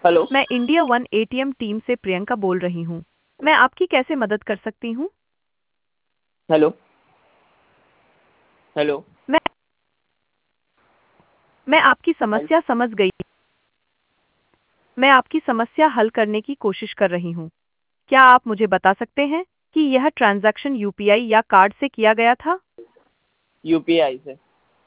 Hello. मैं India one ATM team से प्रियंका बोल रही हूँ। मैं आपकी कैसे मदद कर सकती हूँ? हेलो। हेलो। मैं मैं आपकी हेलो। समस्या समझ गई। मैं आपकी समस्या हल करने की कोशिश कर रही हूँ। क्या आप मुझे बता सकते हैं कि यह ट्रांजैक्शन यूपीआई या कार्ड से किया गया था? यूपीआई से।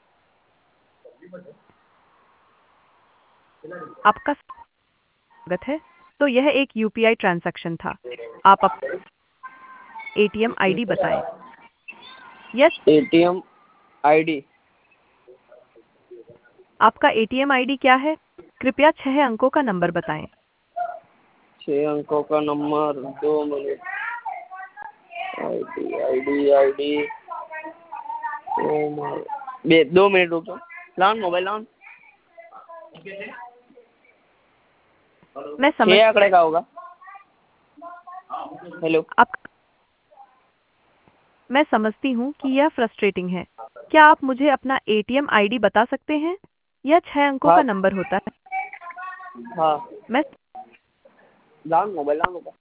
आपका स्वागत है। तो यह एक यूपीआई ट्रांजैक्शन था। आप एटीएम आईडी बताएं। Yes, ATM ID. आपका एटीएम आईडी क्या है? कृपया 6 अंकों का नंबर बताएं। 6 अंकों का number, 2 minute. ID ID ID. 2 minute रुको। लाओ मोबाइल लाओ। मैं समझ 6 आंकड़े का होगा। हेलो। आप मैं समझती हूँ कि यह फ्रस्ट्रेटिंग है। क्या आप मुझे अपना एटीएम आईडी बता सकते हैं? यह 6 अंकों हाँ। का नंबर होता है। हाँ। मैं लाओ मोबाइल लाओ मोबाइल।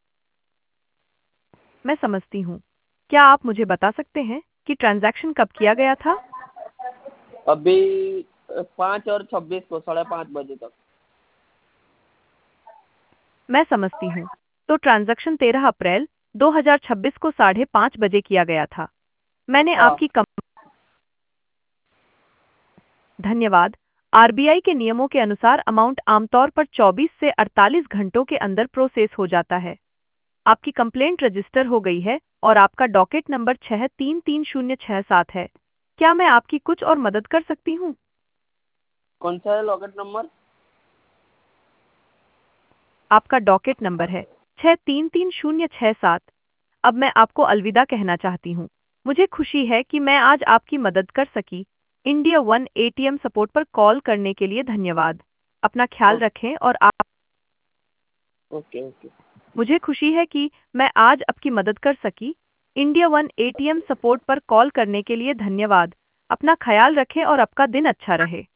मैं समझती हूँ। क्या आप मुझे बता सकते हैं कि ट्रांजैक्शन कब किया गया था? अभी 5 और 26 को 5:30 बजे तक। मैं समझती हूँ। तो ट्रांजैक्शन 13 अप्रैल 2026 को 5:30 बजे किया गया था। मैंने हाँ। आपकी कम धन्यवाद। आरबीआई के नियमों के अनुसार अमाउंट आमतौर पर 24 से 48 घंटों के अंदर प्रोसेस हो जाता है। आपकी कंप्लेंट रजिस्टर हो गई है और आपका डॉकेट नंबर 633067 है। क्या मैं आपकी कुछ और मदद कर सकती हूँ? कौन सा है लॉकेट नंबर? आपका डॉकेट नंबर है 633067। अब मैं आपको अलविदा कहना चाहती हूँ। मुझे खुशी है कि मैं आज आपकी मदद कर सकी। इंडिया वन एटीएम सपोर्ट पर कॉल करने के लिए धन्यवाद। अपना ख्याल रखें और आप ओके ओके। मुझे खुशी है कि मैं आज आपकी मदद कर सकी। इंडिया वन एटीएम सपोर्ट पर कॉल करने के लिए धन्यवाद। अपना ख्याल रखें और आपका दिन अच्छा रहे।